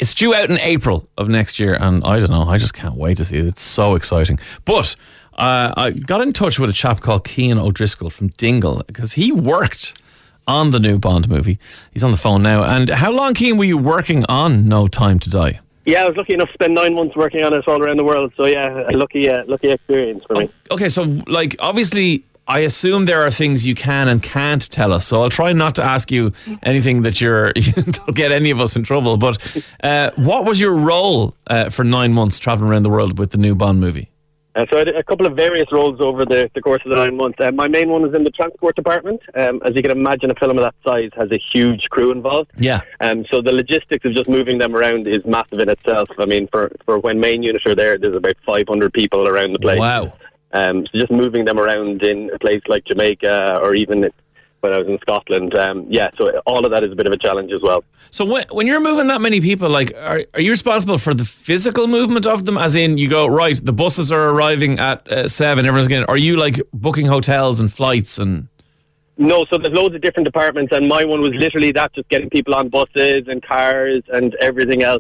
It's due out in April of next year, and I don't know, I just can't wait to see it. It's so exciting. But I got in touch with a chap called Cian O'Driscoll from Dingle, because he worked on the new Bond movie. He's on the phone now. And how long, Cian, were you working on No Time to Die? Yeah, I was lucky enough to spend 9 months working on it all around the world. So yeah, a lucky experience for me. Okay, so like obviously, I assume there are things you can and can't tell us. So I'll try not to ask you anything that don't get any of us in trouble. But what was your role for 9 months traveling around the world with the new Bond movie? So I had a couple of various roles over the course of the 9 months. My main one was in the transport department. As you can imagine, a film of that size has a huge crew involved. Yeah. So the logistics of just moving them around is massive in itself. I mean, for when main units are there's about 500 people around the place. Wow. So just moving them around in a place like Jamaica, or even when I was in Scotland, so all of that is a bit of a challenge as well. So when you're moving that many people, like, are you responsible for the physical movement of them? As in, you go, right, the buses are arriving at 7, everyone's getting... Are you, like, booking hotels and flights and... No, so there's loads of different departments, and my one was literally that, just getting people on buses and cars and everything else.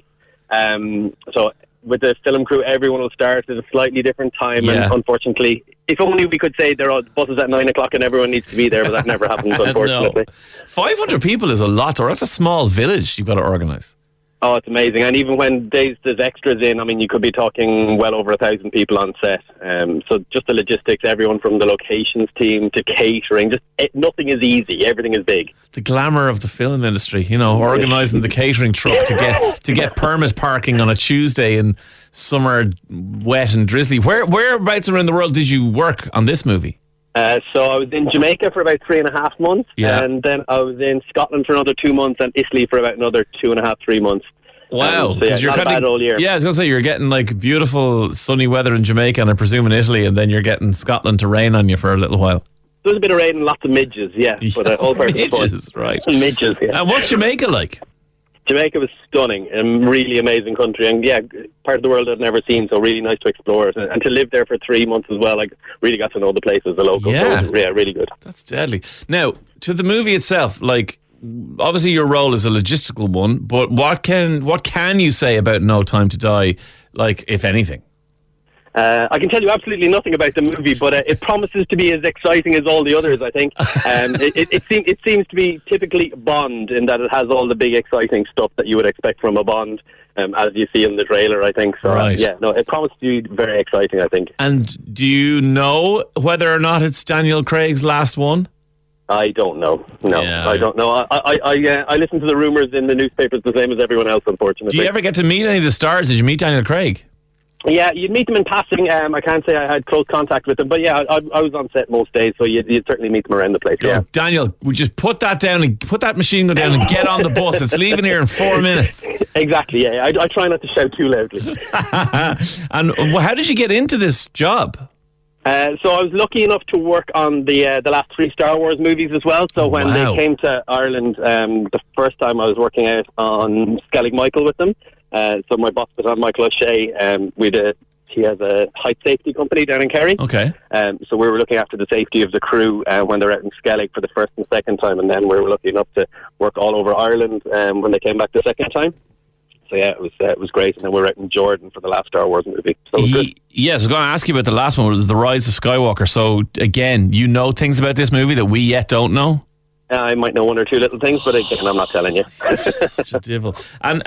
So with the film crew, everyone will start at a slightly different time, and unfortunately, if only we could say there are buses at 9 o'clock and everyone needs to be there, but that never happens, unfortunately. No. 500 people is a lot, or that's a small village you've got to organise. Oh, it's amazing. And even when there's extras in, I mean, you could be talking well over 1,000 people on set. So just the logistics, everyone from the locations team to catering, nothing is easy. Everything is big. The glamour of the film industry, organising the catering truck to get permit parking on a Tuesday in summer, wet and drizzly. Whereabouts around the world did you work on this movie? So I was in Jamaica for about 3.5 months, and then I was in Scotland for another 2 months, and Italy for about another 2.5, 3 months. Wow, so you're not bad all year. Yeah, I was going to say, you're getting like beautiful sunny weather in Jamaica and I presume in Italy, and then you're getting Scotland to rain on you for a little while. There was a bit of rain and lots of midges, but all part of the fun. Midges, right. Midges, yeah. And what's Jamaica like? Jamaica was stunning, a really amazing country, and part of the world I'd never seen, so really nice to explore it. And to live there for 3 months as well, really got to know the place as a local. Yeah. So, really good. That's deadly. Now, to the movie itself, like, obviously your role is a logistical one, but what can you say about No Time to Die, like, if anything? I can tell you absolutely nothing about the movie, but it promises to be as exciting as all the others, I think. It seems to be typically Bond in that it has all the big exciting stuff that you would expect from a Bond, as you see in the trailer, I think. So, right. It promises to be very exciting, I think. And do you know whether or not it's Daniel Craig's last one? I don't know. No, yeah. I don't know. I listen to the rumours in the newspapers the same as everyone else, unfortunately. Do you ever get to meet any of the stars? Did you meet Daniel Craig? Yeah, you'd meet them in passing. I can't say I had close contact with them, but yeah, I was on set most days, so you'd certainly meet them around the place. Yeah. Daniel, would you just put that down and put that machine gun down and get on the bus? It's leaving here in 4 minutes. Exactly. Yeah, I try not to shout too loudly. And how did you get into this job? So I was lucky enough to work on the last 3 Star Wars movies as well. So when they came to Ireland, the first time I was working out on Skellig Michael with them. So my boss was on Michael O'Shea. He has a height safety company down in Kerry. Okay. So we were looking after the safety of the crew when they were out in Skellig for the first and second time, and then we were lucky enough to work all over Ireland when they came back the second time. So yeah, it was great. And then we were out in Jordan for the last Star Wars movie. So it was good. Yes, I was going to ask you about the last one, was The Rise of Skywalker. So again, you know things about this movie that we yet don't know? I might know 1 or 2 little things, but again, I'm not telling you. Such a devil. And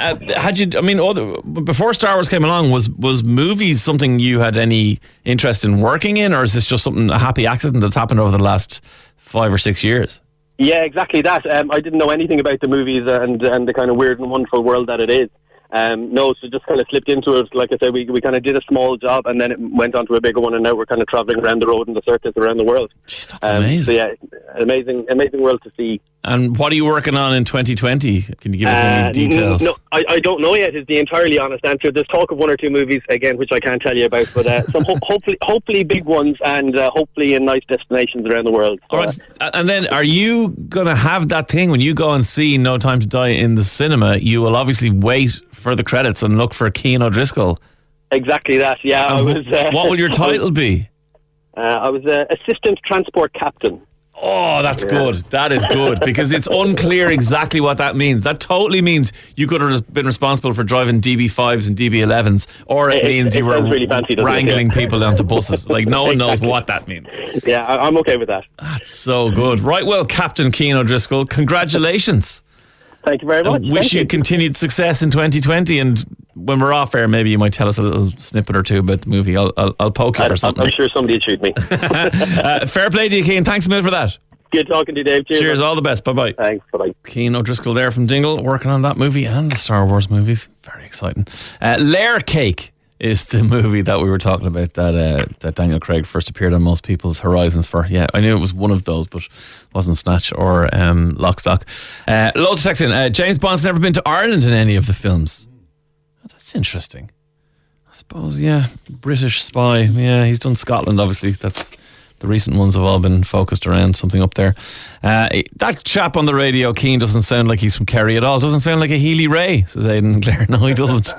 before Star Wars came along, was movies something you had any interest in working in, or is this just a happy accident that's happened over the last 5 or 6 years? Yeah, exactly that. I didn't know anything about the movies and the kind of weird and wonderful world that it is. So just kind of slipped into it. Like I said, we kind of did a small job and then it went on to a bigger one, and now we're kind of travelling around the road in the circus around the world. Jeez, that's amazing. So yeah, amazing world to see. And what are you working on in 2020? Can you give us any details? No, I don't know yet is the entirely honest answer. There's talk of 1 or 2 movies, again, which I can't tell you about, but some hopefully big ones, and hopefully in nice destinations around the world. All right. And then are you going to have that thing when you go and see No Time to Die in the cinema? You will obviously wait for the credits and look for Cian O'Driscoll. Exactly that, yeah. What will your title be? I was assistant transport captain. Oh, that's good. That is good because it's unclear exactly what that means. That totally means you could have been responsible for driving DB5s and DB11s, or it means you were really fancy, wrangling people onto buses. Like no one knows what that means. Yeah, I'm okay with that. That's so good. Right, well, Captain Cian O'Driscoll, congratulations. Thank you very much. Wish you continued success in 2020, and when we're off air, maybe you might tell us a little snippet or two about the movie. I'll poke you for something. I'm sure somebody would shoot me. Fair play to you, Cian. Thanks a million for that. Good talking to you, Dave. Cheers. All the best. Bye-bye. Thanks. Bye-bye. Cian O'Driscoll there from Dingle, working on that movie and the Star Wars movies. Very exciting. Layer Cake is the movie that we were talking about that Daniel Craig first appeared on most people's horizons for. Yeah, I knew it was one of those, but wasn't Snatch or Lock, Stock. Loads of text in. James Bond's never been to Ireland in any of the films. Oh, that's interesting. I suppose, yeah. British spy. Yeah, he's done Scotland, obviously. That's the recent ones have all been focused around something up there. That chap on the radio, Cian, doesn't sound like he's from Kerry at all. Doesn't sound like a Healy Ray, says Aidan Clare. No, he doesn't.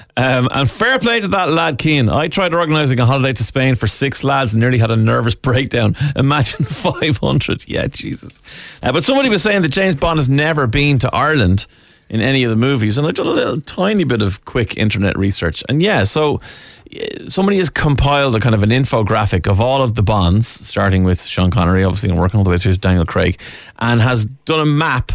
And fair play to that lad, Cian. I tried organising a holiday to Spain for 6 lads and nearly had a nervous breakdown. Imagine 500. Yeah, Jesus. But somebody was saying that James Bond has never been to Ireland in any of the movies, and I've done a little tiny bit of quick internet research, and yeah, so somebody has compiled a kind of an infographic of all of the Bonds, starting with Sean Connery, obviously, and working all the way through to Daniel Craig, and has done a map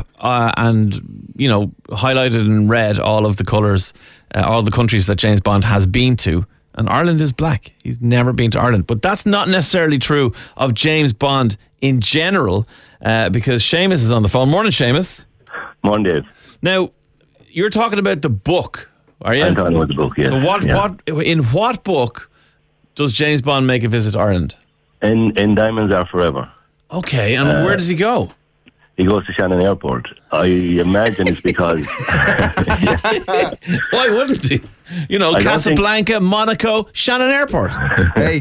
and, you know, highlighted in red all of the colours, all the countries that James Bond has been to, and Ireland is black. He's never been to Ireland, but that's not necessarily true of James Bond in general, because Seamus is on the phone. Morning, Seamus. Morning, Dave. Now, you're talking about the book, are you? I'm talking about the book, yes. So in what book does James Bond make a visit to Ireland? In Diamonds Are Forever. Okay, and where does he go? He goes to Shannon Airport. I imagine it's because... Why wouldn't he? You know, Casablanca, Monaco, Shannon Airport. Hey.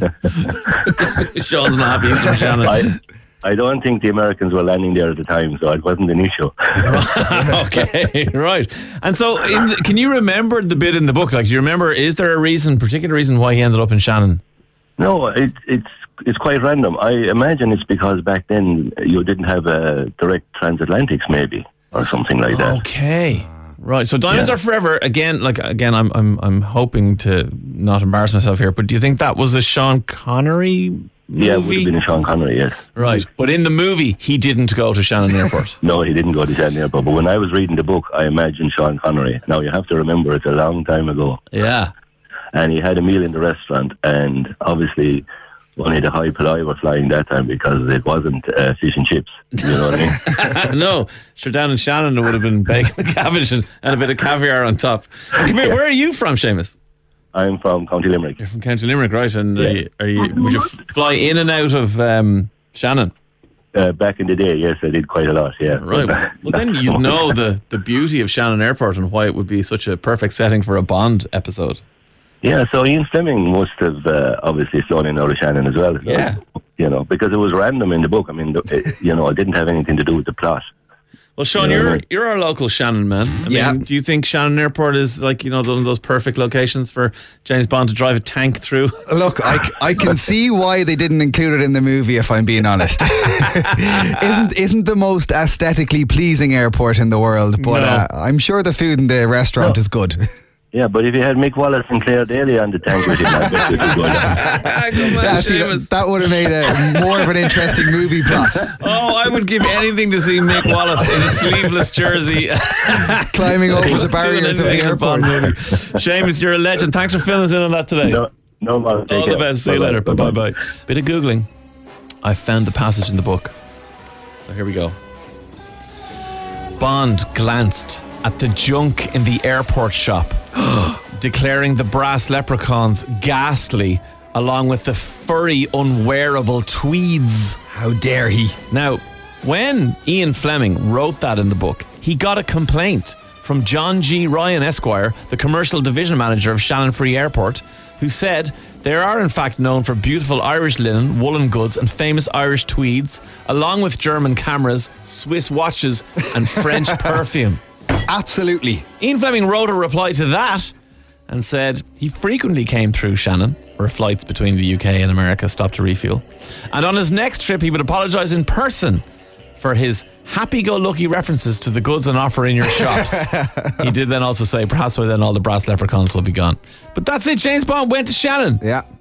Sean's not happy, he's from Shannon. I don't think the Americans were landing there at the time, so it wasn't an issue. Okay, right. And so, can you remember the bit in the book? Like, do you remember, is there a particular reason why he ended up in Shannon? No, it's quite random. I imagine it's because back then you didn't have direct transatlantics, maybe, or something like that. Okay. Right, so Diamonds Are Forever, again, I'm hoping to not embarrass myself here, but do you think that was a Sean Connery movie? Yeah, it would have been a Sean Connery, yes. Right, but in the movie, he didn't go to Shannon Airport. No, he didn't go to Shannon Airport, but when I was reading the book, I imagined Sean Connery. Now, you have to remember, it's a long time ago. Yeah. And he had a meal in the restaurant, and obviously only the high polloi were flying that time because it wasn't fish and chips. You know what I mean? No, sure, down in Shannon, it would have been bacon and cabbage and a bit of caviar on top. Come here, where are you from, Seamus? I'm from County Limerick. You're from County Limerick, right? And would you fly in and out of Shannon? Back in the day, yes, I did quite a lot, yeah. Right. Well, then you'd know the beauty of Shannon Airport and why it would be such a perfect setting for a Bond episode. Yeah, so Ian Fleming must have obviously flown in out of Shannon as well. So, yeah. You know, because it was random in the book. I mean, it didn't have anything to do with the plot. Well, Sean, you're our local Shannon man. I mean, do you think Shannon Airport is like, you know, one of those perfect locations for James Bond to drive a tank through? Look, I can see why they didn't include it in the movie, if I'm being honest. Isn't the most aesthetically pleasing airport in the world, but no. I'm sure the food in the restaurant is good. Yeah, but if you had Mick Wallace and Claire Daly on the tank with him, I bet you could go down. That would have made more of an interesting movie plot. Oh, I would give anything to see Mick Wallace in a sleeveless jersey climbing over the barriers of the airport. Seamus, you're a legend. Thanks for filling us in on that today. No All the best. See you later. Bye. Bit of Googling. I found the passage in the book. So here we go. Bond glanced at the junk in the airport shop, declaring the brass leprechauns ghastly, along with the furry, unwearable tweeds. How dare he? Now, when Ian Fleming wrote that in the book, he got a complaint from John G. Ryan Esquire, the commercial division manager of Shannon Free Airport, who said they are in fact known for beautiful Irish linen, woolen goods and famous Irish tweeds, along with German cameras, Swiss watches and French perfume. Absolutely. Ian Fleming wrote a reply to that and said he frequently came through Shannon where flights between the UK and America stopped to refuel. And on his next trip, he would apologise in person for his happy-go-lucky references to the goods on offer in your shops. He did then also say, perhaps by then all the brass leprechauns will be gone. But that's it, James Bond went to Shannon. Yeah.